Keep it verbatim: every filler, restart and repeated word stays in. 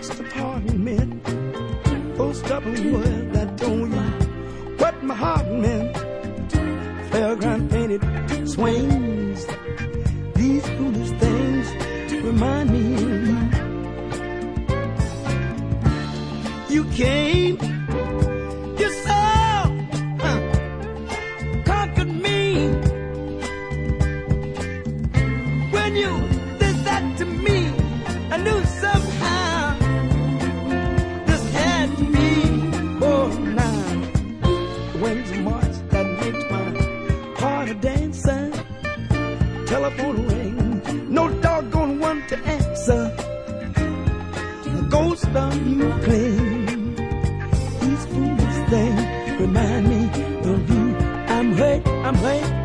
next apartment. Those stubborn words that told you what my heart meant. Fairground painted swings. These foolish things remind me of you. You came, you saw, uh, conquered me. When you did that to me, I knew somehow this had to be. Oh, now when's the march that makes my heart a dancer? Telephone ring, no doggone one to answer. The ghost of you claim. These foolish things remind me of you. I'm hurt, I'm hurt.